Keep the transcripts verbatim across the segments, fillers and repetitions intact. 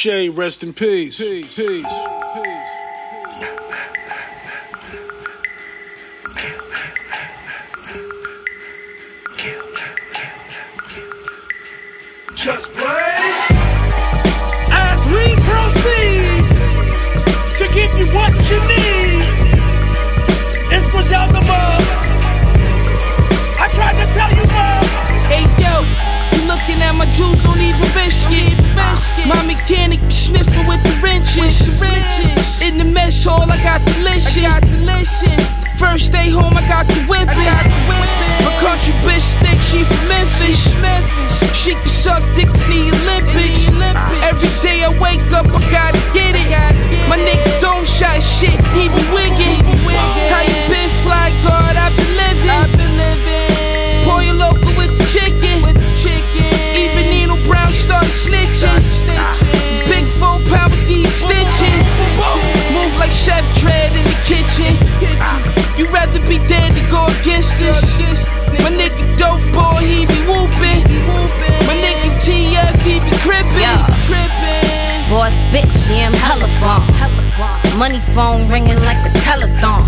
Shay, rest in peace. Peace. Peace. Just blaze. As we proceed to give you what you need, it's Griselda Mug. I tried to tell you, Mug. Hey yo, you looking at my juice, don't even biscuit. My mechanic sniffing with the wrenches. In the mess hall, I got the listen. First day home, I got the whipping. My country bitch think she from Memphis. She can suck dick in the Olympics. Every day I wake up, I gotta get it. My nigga don't shot shit, he be wiggin'. How you been, fly guard? I been living. Pour your local with the chicken. Even Nino Brown start snitching. Big four pound with these stitches. Move like Chef Dread in the kitchen. You rather be dead than go against this. My nigga dope boy, he be whoopin'. My nigga T F, he be crippin'. Boss bitch, yeah, I'm hella bomb. Money phone ringing like a telethon.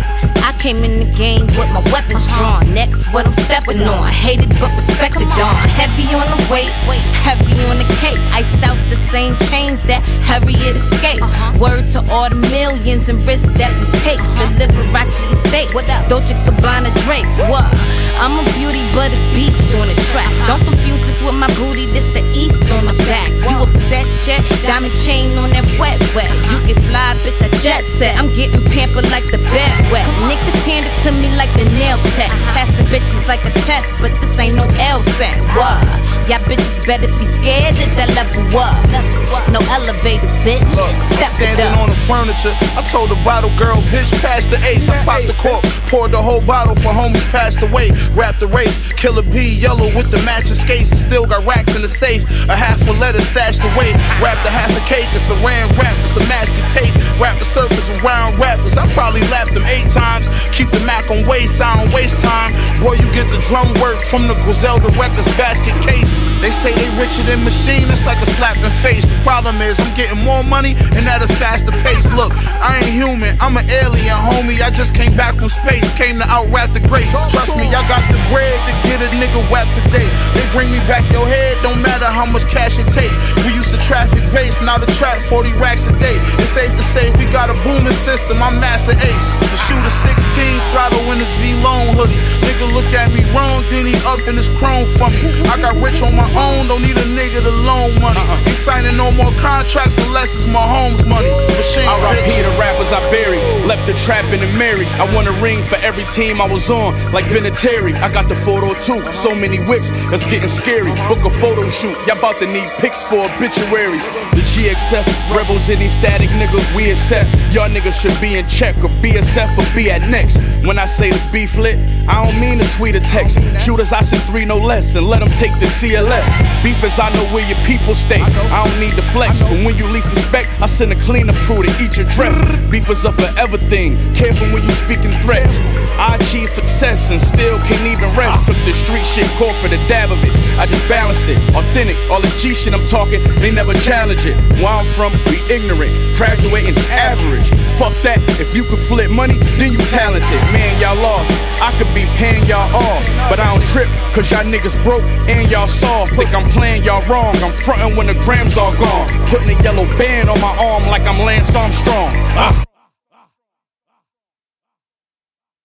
I came in the game with my weapons drawn. Next, what I'm stepping on. Hated but respected on. Heavy on the weight, heavy on the cake. Iced out the same chains that Harriet escaped. Word to all the millions and risks that we take. The Liberace estate. Dolce Gabbana Drakes. What? I'm a beauty but a beast on the track. Don't confuse this with my booty, this the east on the back. You upset, check? Diamond chain on that wet wet. You get fly, bitch, I jet set. I'm getting pampered like the bed wet. Niggas hand it to me like the nail tech. Passing bitches like a test, but this ain't no L set. What? Y'all bitches better be scared at that level up. No elevators, bitch. Look, Step I'm standing it up. on the furniture. I told the bottle girl, bitch, pass the ace. I popped the cork, poured the whole bottle for homies passed away. Wrapped the wraith, Killer B, yellow with the matching skates. And still got racks in the safe. A half a letter stashed away. Wrapped a half a cake, it's a ran wrap, it's a mask of tape. Wrap the surface around rappers. I probably lapped them eight times. Keep the Mac on waist, I don't waste time. Boy, you get the drum work from the Griselda Records basket case. They say they richer than Machine, it's like a slap in face. The problem is I'm getting more money and at a faster pace. Look, I ain't human, I'm an alien, homie. I just came back from space, came to out-rap the greats. Trust me, I got the bread to get a nigga whacked today. They bring me back your head, don't matter how much cash it take. We used to traffic base, now the trap forty racks a day. It's safe to say we got a booming system, I'm Master Ace. The shooter sixteen, throttle in his V-Lone hoodie. Nigga look at me wrong, then he up in his chrome for me. I got rich on my own, don't need a nigga to loan money. Ain't signing no more contracts unless it's my home's money. Machine R I P the rappers I buried, left the trap in the married. I won a ring for every team I was on, like Vinatieri. I got the photo too, so many whips, that's getting scary. Book a photo shoot, y'all about to need pics for obituaries. The G X F, rebels any static nigga, we accept. Y'all niggas should be in check, or B S F or be at next. When I say the beef lit, I don't mean to tweet or text. Shooters I send three no less, and let them take the C L S. Beef is I know where your people stay, I don't need to flex. But when you least suspect, I send a cleaner crew to eat your dress. Beef is a forever thing, careful when you speaking threats. I achieved success and still can't even rest. Took the street shit corporate, a dab of it, I just balanced it. Authentic, all the G shit I'm talking, they never challenge it. Where I'm from, we ignorant, graduating average. Fuck that, if you could flip money, then you talented. Man, y'all lost, I could be paying y'all off, but I don't trip, cause y'all niggas broke and y'all soft. Think I'm playing y'all wrong, I'm frontin' when the grams all gone. Putting a yellow band on my arm like I'm Lance Armstrong. uh.